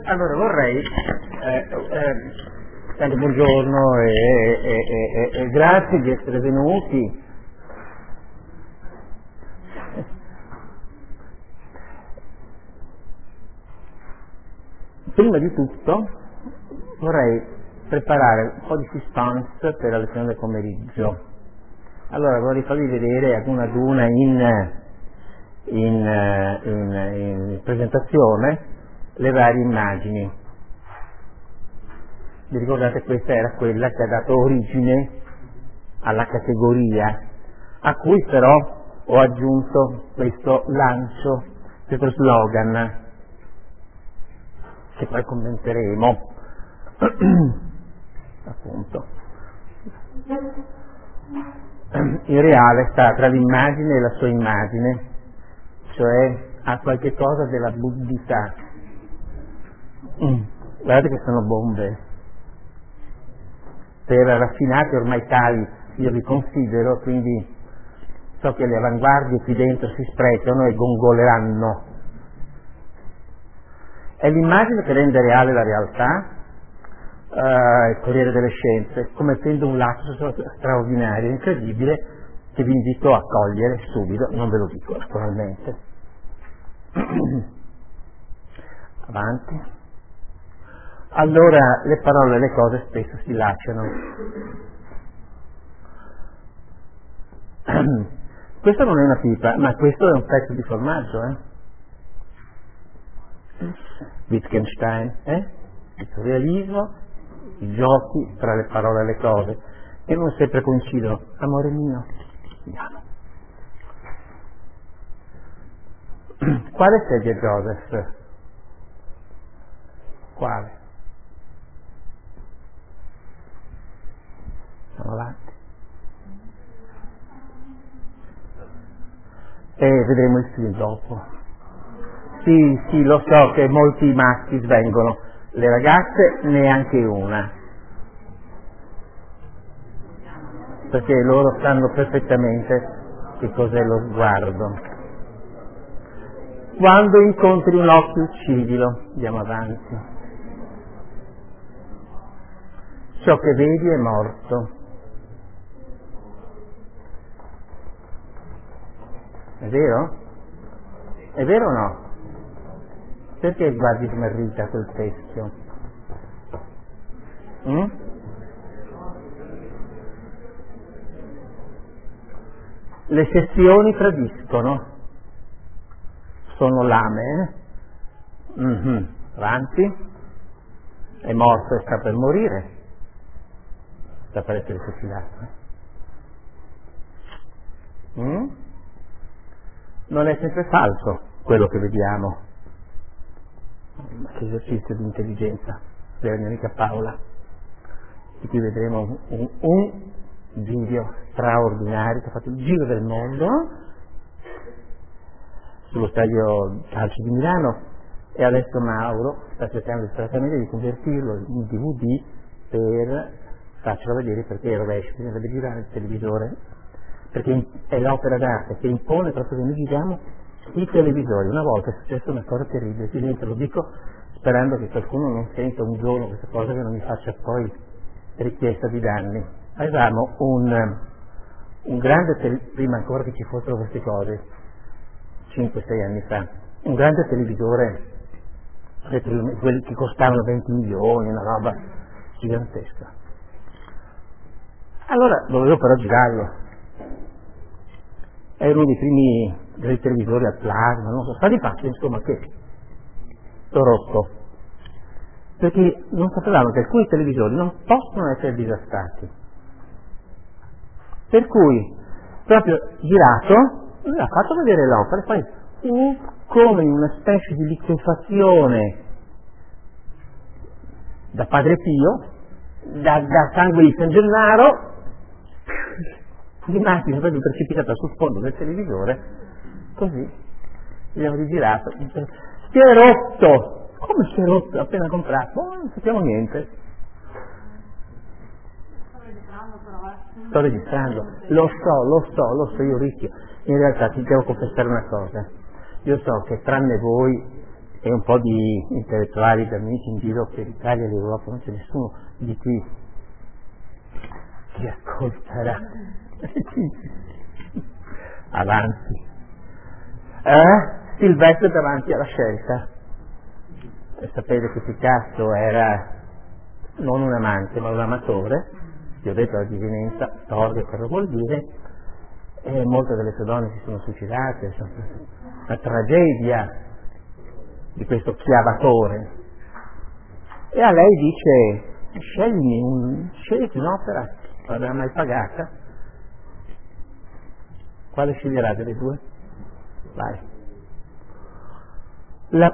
Allora vorrei, buongiorno e grazie di essere venuti. Prima di tutto vorrei preparare un po' di suspense per la lezione del pomeriggio. Allora vorrei farvi vedere ad una in presentazione le varie immagini. Vi ricordate, questa era quella che ha dato origine alla categoria, a cui però ho aggiunto questo lancio, questo slogan che poi commenteremo. Appunto, il reale sta tra l'immagine e la sua immagine, cioè ha qualche cosa della buddhità. Guardate che sono bombe per raffinati ormai tali, io li considero, quindi so che le avanguardie qui dentro si sprecano e gongoleranno. È l'immagine che rende reale la realtà. Il Corriere delle Scienze, commettendo un lapsus straordinario, incredibile, che vi invito a cogliere subito, non ve lo dico naturalmente. Avanti. Allora, le parole e le cose spesso si lasciano. Questa non è una pipa, ma questo è un pezzo di formaggio, Wittgenstein, il surrealismo, i giochi tra le parole e le cose, che non sempre coincidono. Amore mio, andiamo. Quale sceglie Joseph? Quale? Sono avanti. Vedremo il film dopo. Sì, lo so che molti maschi svengono, le ragazze neanche una, perché loro sanno perfettamente che cos'è lo sguardo. Quando incontri un occhio uccidilo. Andiamo avanti. Ciò che vedi è morto. È vero? È vero o no? Perché guardi smarrita quel teschio? Le sezioni tradiscono, sono lame, Avanti. È morto e sta per morire, sta per essere fucilato. Non è sempre falso quello che vediamo. Ma che esercizio di intelligenza della mia amica Paola, di cui vedremo un video straordinario che ha fatto il giro del mondo sullo stadio calcio di Milano, e adesso Mauro sta cercando disperatamente di convertirlo in DVD per farcelo vedere, perché rovescio, bisognerebbe girare il televisore, perché è l'opera d'arte che impone proprio che noi giriamo i televisori. Una volta è successa una cosa terribile, qui dentro lo dico sperando che qualcuno non senta un giorno questa cosa, che non mi faccia poi richiesta di danni. Avevamo un grande prima ancora che ci fossero queste cose, 5-6 anni fa, un grande televisore, quelli che costavano 20 milioni, una roba gigantesca. Allora dovevo però girarlo. Era uno dei primi dei televisori a plasma, non so, sta di fatto, insomma, che l'ho rotto, perché non sapevamo che alcuni televisori non possono essere disastati, per cui proprio girato mi ha fatto vedere l'opera, e poi come in una specie di liquefazione da Padre Pio, da sangue di San Gennaro, l'immagine proprio precipitata sul fondo del televisore, così abbiamo rigirato. Si è rotto! Come si è rotto? Appena comprato? Non sappiamo niente. Sto registrando, lo so, io rischio. In realtà ti devo confessare una cosa, io so che tranne voi e un po' di intellettuali, di amici in giro per l'Italia e l'Europa, non c'è nessuno di qui che ascolterà. Avanti. Silvestro davanti alla scelta. E sapete che Picasso era non un amante ma un amatore, vi ho detto la divinenza storica cosa vuol dire, e molte delle sue donne si sono suicidate, la tragedia di questo chiavatore. E a lei dice: scegli un'opera, non l'aveva mai pagata, quale sceglierà delle due? Vai. La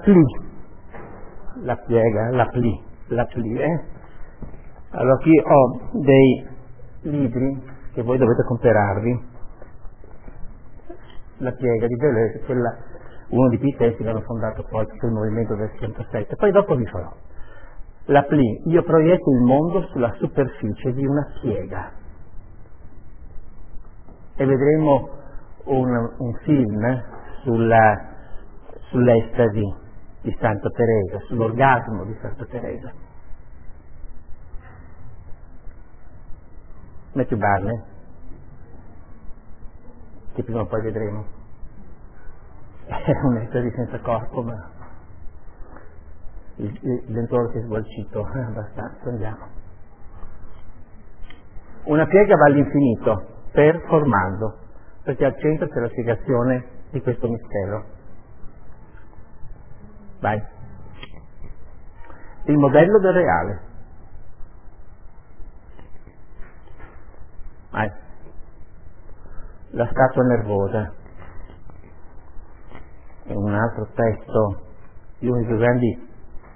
piega, la pli, Allora qui ho dei libri che voi dovete comperarvi. La piega di Deleuze, uno di quei testi che hanno fondato poi tutto il movimento del 67. Poi dopo vi farò. La pli, io proietto il mondo sulla superficie di una piega. E vedremo un film sull'estasi di Santa Teresa, sull'orgasmo di Santa Teresa. Matthew Barney, che prima o poi vedremo. Era un'estasi senza corpo, ma il lentore si è sgualcito abbastanza, andiamo. Una piega va all'infinito, performando, perché al centro c'è la spiegazione di questo mistero. Vai. Il modello del reale. Vai. La statua nervosa. È un altro testo di uno dei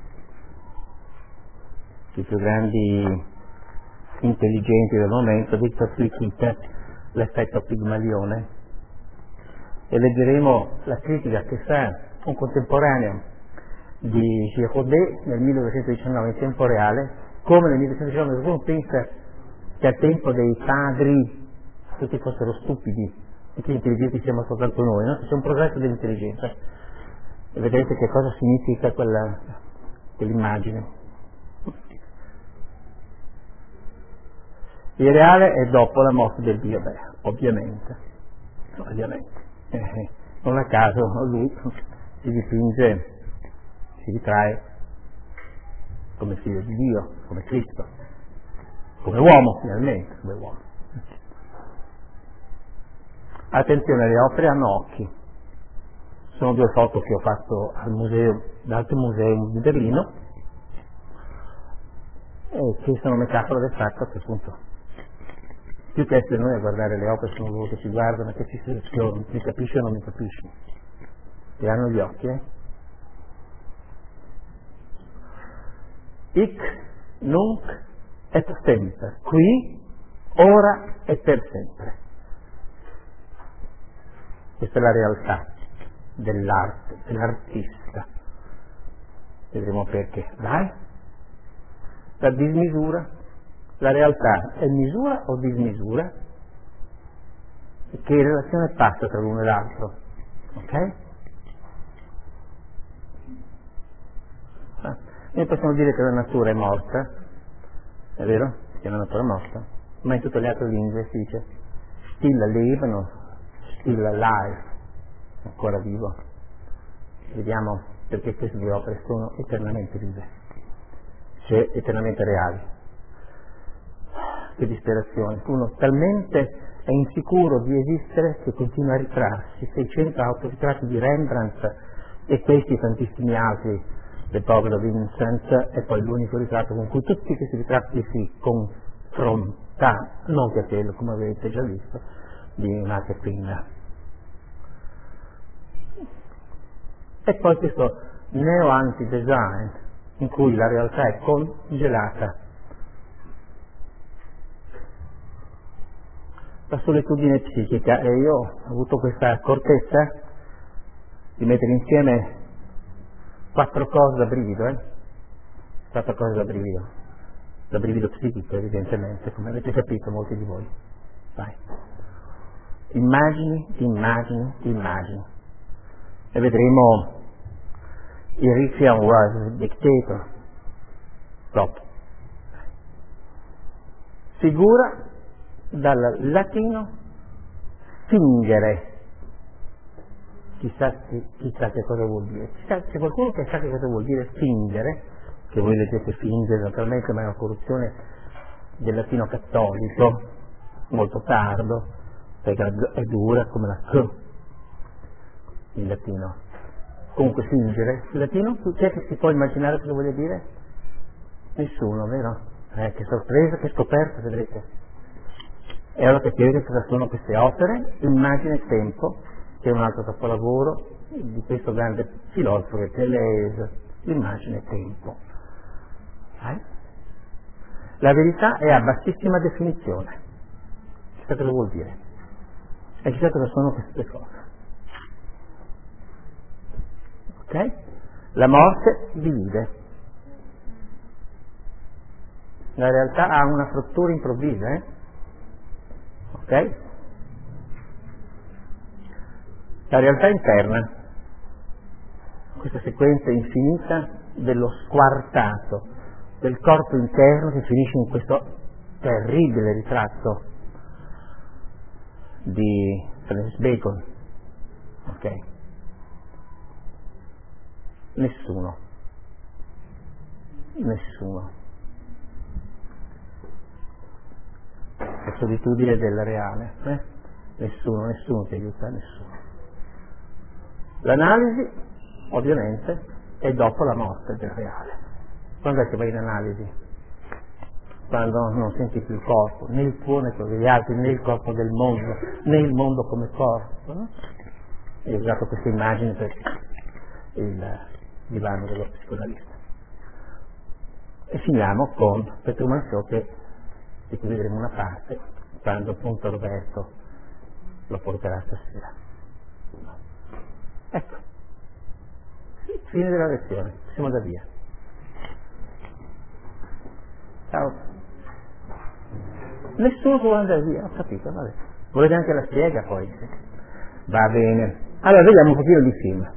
più grandi intelligenti del momento, Victor Flickit, l'effetto Pigmalione. E leggeremo la critica che fa un contemporaneo di Giraudet nel 1919 in tempo reale, come nel 1919 uno pensa che al tempo dei padri tutti fossero stupidi e che intelligenti siamo soltanto noi, no? C'è un progresso dell'intelligenza e vedete che cosa significa quell'immagine. Il reale è dopo la morte del Dio, ovviamente. Non a caso lui si dipinge, si ritrae come figlio di Dio, come Cristo, come uomo finalmente, come uomo. Attenzione, le opere hanno occhi. Sono due foto che ho fatto al museo, dall'Alto Museum di Berlino, e che sono metafore del fatto che appunto più che essere noi a guardare le opere sono loro che ci guardano, che ci selezionano, mi capisci o non mi capisci? E hanno gli occhi, Hic, nunc et semper, qui, ora e per sempre. Questa è la realtà dell'arte, dell'artista. Vedremo perché. Vai? La dismisura. La realtà è misura o dismisura? E che relazione passa tra l'uno e l'altro? Ok? Noi possiamo dire che la natura è morta, è vero? Si chiama natura morta, ma in tutte le altre lingue si dice still alive, no? Still alive, ancora vivo. Vediamo perché queste due opere sono eternamente vive, cioè eternamente reali. Che disperazione, uno talmente è insicuro di esistere che continua a ritrarsi. 600 autoritratti di Rembrandt e questi tantissimi altri, del povero Vincent, e poi l'unico ritratto con cui tutti questi ritratti si confrontano, non che quello, come avete già visto, di Marketing. E poi questo neo-anti-design in cui la realtà è congelata. La solitudine psichica, e io ho avuto questa accortezza di mettere insieme 4 cose da brivido, 4 cose da brivido psichico evidentemente, come avete capito molti di voi. Vai. Immagini, e vedremo Erythrian was dictator. Dopo. Figura dal latino fingere. Chissà che cosa vuol dire. C'è qualcuno che sa che cosa vuol dire fingere, che voi leggete fingere naturalmente, ma è una corruzione del latino cattolico, molto tardo, perché è dura come la C, il latino. Comunque fingere, il latino, chi è che si può immaginare cosa voglia dire? Nessuno, vero? Che sorpresa, che scoperta, vedrete. E allora capirete cosa sono queste opere, Immagine e Tempo, che è un altro capolavoro di questo grande filosofo che è Deleuze, Immagine e Tempo. La verità è a bassissima definizione. Chissà cosa vuol dire. E chissà cosa sono queste cose. Ok? La morte divide. La realtà ha una frattura improvvisa, ok? La realtà interna, questa sequenza infinita dello squartato, del corpo interno che finisce in questo terribile ritratto di Francis Bacon, ok? Nessuno. La solitudine del reale, nessuno ti aiuta, nessuno. L'analisi, ovviamente, è dopo la morte del reale. Quando è che vai in analisi? Quando non senti più il corpo, né il tuo né quello degli altri, né il corpo del mondo, né il mondo come corpo. No? Io ho usato questa immagine per il divano dello psicoanalista. E finiamo con Truman Show, di cui vedremo una parte quando appunto Roberto lo porterà stasera. Ecco, fine della lezione, siamo da via. Ciao. Nessuno può andare via, ho capito, vabbè. Volete anche la spiega poi? Va bene. Allora vediamo un pochino di film.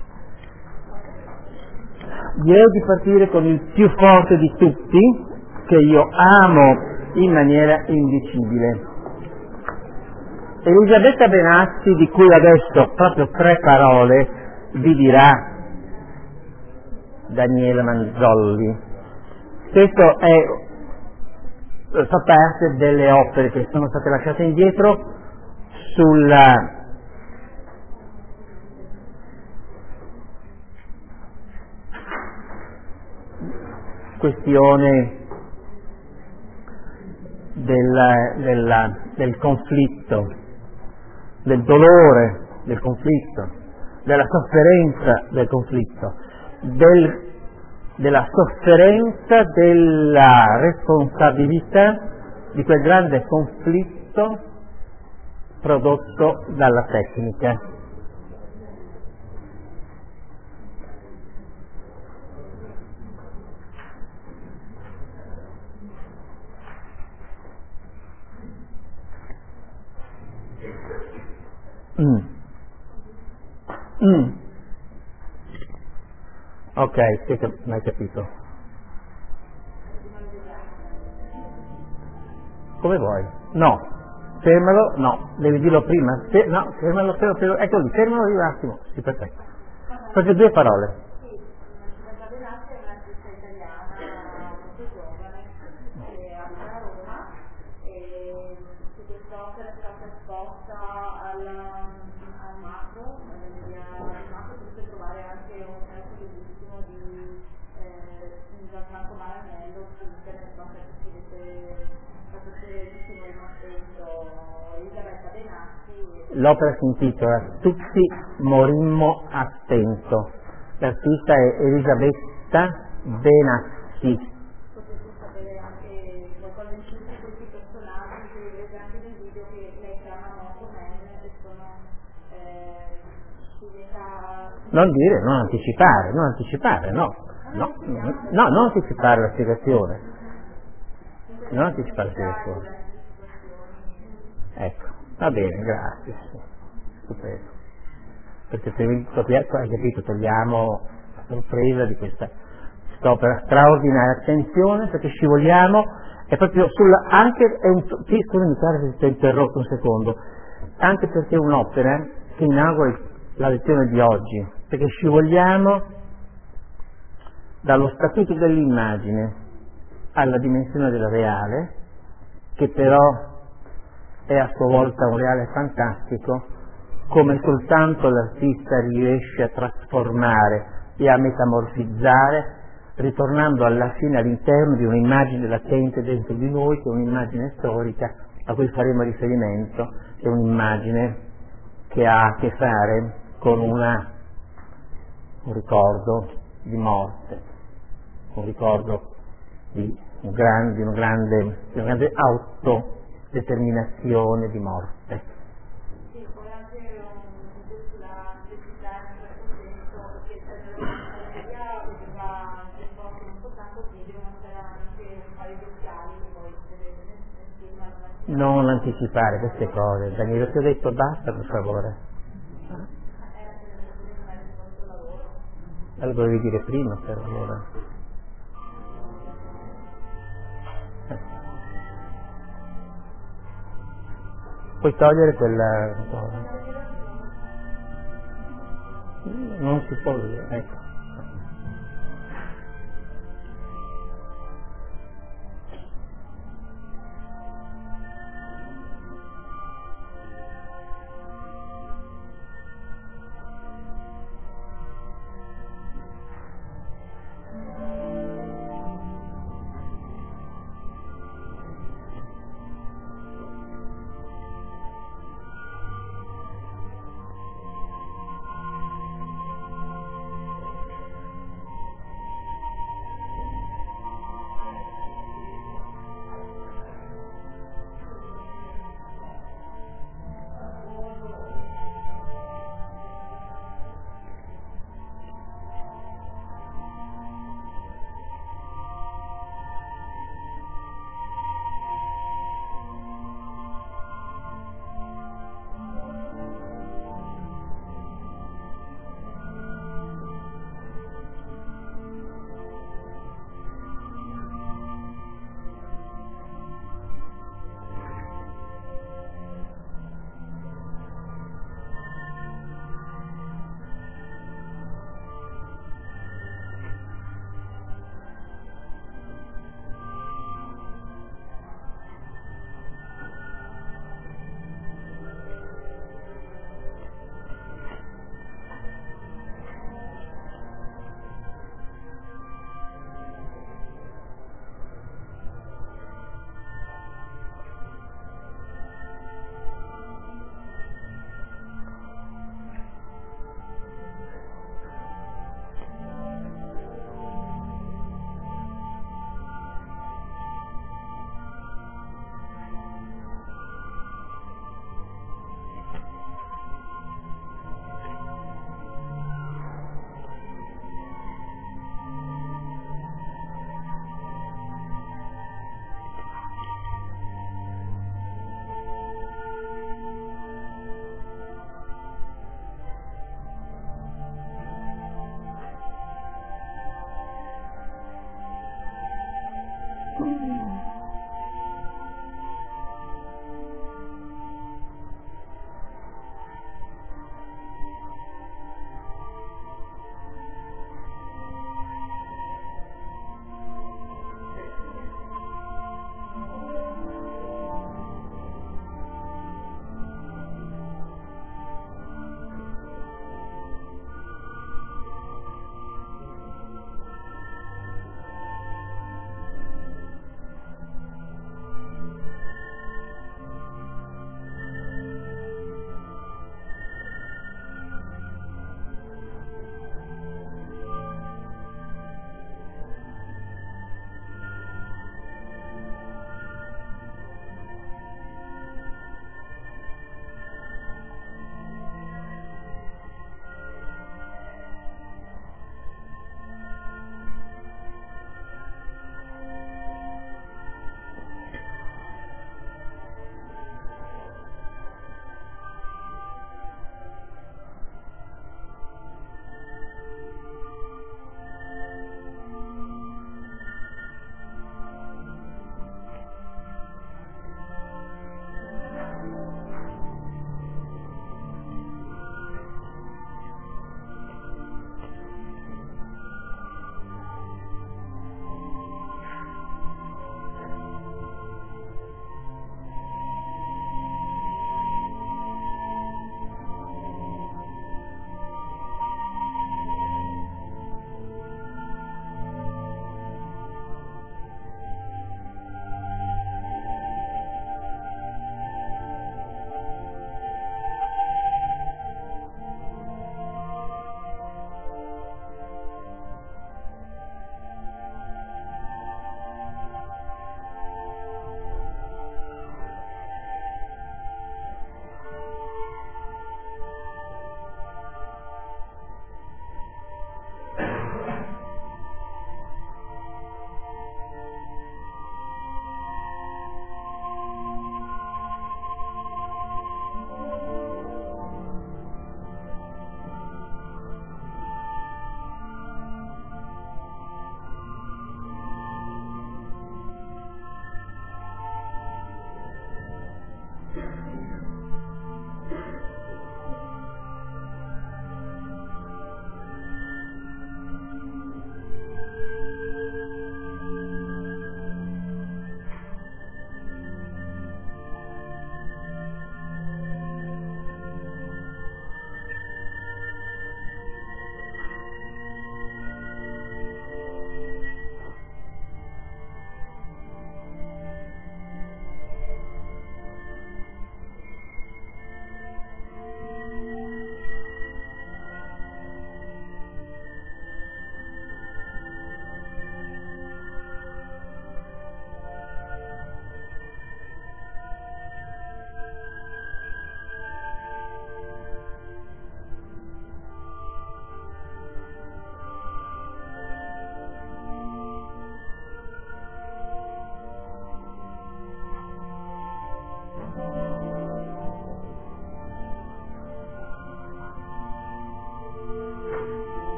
Direi di partire con il più forte di tutti, che io amo in maniera indicibile. Elisabetta Benassi, di cui adesso proprio 3 parole vi dirà Daniela Manzolli. Questo fa parte delle opere che sono state lasciate indietro sulla questione del conflitto, del dolore del conflitto, della sofferenza del conflitto, della sofferenza della responsabilità di quel grande conflitto prodotto dalla tecnica. Ok, sì, mi hai capito. Come vuoi? No, fermalo, no, devi dirlo prima. No, fermalo, ecco lì, fermalo un attimo. Sì, perfetto. Fate 2 parole. L'opera si intitola Tutti morimmo a stento. L'artista è Elisabetta Benassi. Potete sapere anche qualcosa in più di questi personaggi che vedete anche nel video che lei chiama Moto Man e sono Non anticipare, non anticipare la spiegazione. Non anticipare la spiegazione. Ecco. Va bene, grazie. Stupendo. Perché se hai capito, togliamo sorpresa di quest'opera straordinaria. Attenzione, perché scivoliamo, è proprio scusami caro se ti ho interrotto un secondo, anche perché è un'opera che inaugura la lezione di oggi, perché scivoliamo dallo statuto dell'immagine alla dimensione del reale, che però è a sua volta un reale fantastico, come soltanto l'artista riesce a trasformare e a metamorfizzare, ritornando alla fine all'interno di un'immagine latente dentro di noi, che è un'immagine storica a cui faremo riferimento, che è un'immagine che ha a che fare con un ricordo di morte, un ricordo di una grande autodeterminazione di morte. Sì, poi anche sulla necessità in questo senso, perché la teoria vedeva non soltanto video, ma c'era anche un paio di occhiali che poi si vede nel film. Non anticipare queste cose, Daniele, ti ho detto basta per favore. Allora dovevi dire prima per allora. Puoi togliere quella cosa. Non si può dire, ecco.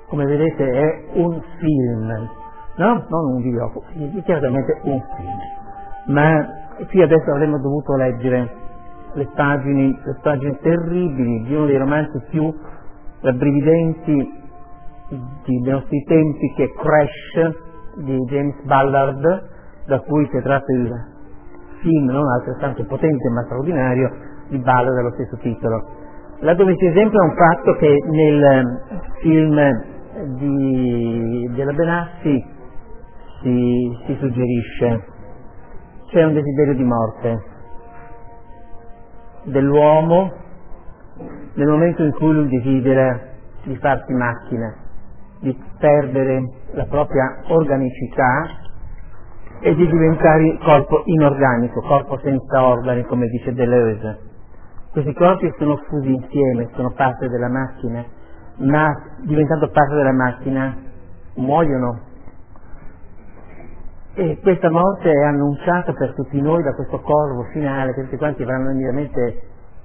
come vedete è un film, no? Non un videogioco, è chiaramente un film. Ma qui adesso avremmo dovuto leggere le pagine terribili di uno dei romanzi più rabbrividenti dei nostri tempi, che è Crash di James Ballard, da cui si è tratto il film non altrettanto potente ma straordinario di Ballard dello stesso titolo. Là dove si esempia un fatto che nel film della Benassi si suggerisce: c'è un desiderio di morte dell'uomo nel momento in cui lui desidera di farsi macchina, di perdere la propria organicità e di diventare corpo inorganico, corpo senza organi, come dice Deleuze. Questi corpi sono fusi insieme, sono parte della macchina, ma diventando parte della macchina muoiono. E questa morte è annunciata per tutti noi da questo corvo finale, che tutti quanti avranno immediatamente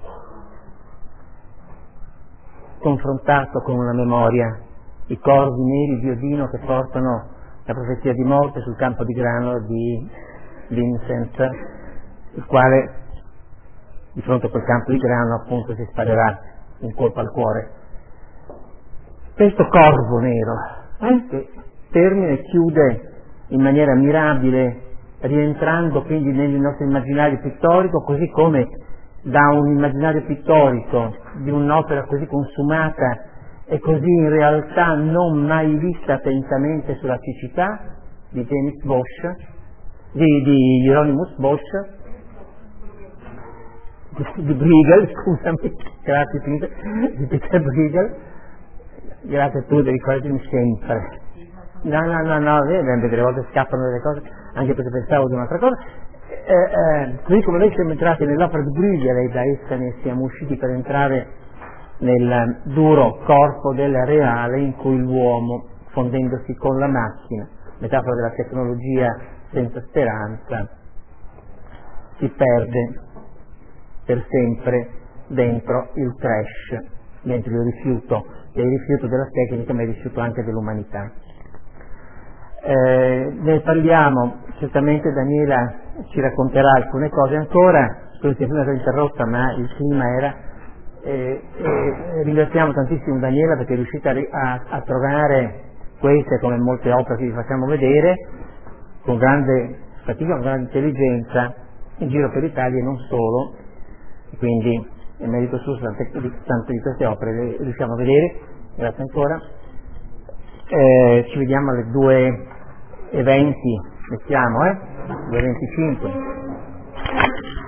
confrontato con una memoria, i corvi neri di Odino che portano la profezia di morte sul campo di grano di Vincent, il quale di fronte a quel campo di grano appunto si sparerà un colpo al cuore. Questo corvo nero che termina e chiude in maniera mirabile, rientrando quindi nel nostro immaginario pittorico, così come da un immaginario pittorico di un'opera così consumata e così in realtà non mai vista attentamente sulla cecità di James Bosch, di Hieronymus Bosch, di Bruegel, scusami, grazie Peter, di Peter Bruegel, grazie a tu, devi correggermi sempre. No, delle volte scappano delle cose, anche perché pensavo di un'altra cosa. Così come noi siamo entrati nell'opera di Bruegel e da essa ne siamo usciti per entrare nel duro corpo del reale in cui l'uomo, fondendosi con la macchina, metafora della tecnologia senza speranza, si perde per sempre dentro il trash, dentro il rifiuto della tecnica, ma il rifiuto anche dell'umanità. Ne parliamo, certamente Daniela ci racconterà alcune cose ancora, spero sia prima interrotta, ma il clima era, ringraziamo tantissimo Daniela perché è riuscita a trovare queste, come molte opere che vi facciamo vedere, con grande fatica, con grande intelligenza, in giro per l'Italia e non solo, quindi è merito suo tante di queste opere le riusciamo a vedere. Grazie ancora. Ci vediamo alle 2:20, mettiamo, 2:25.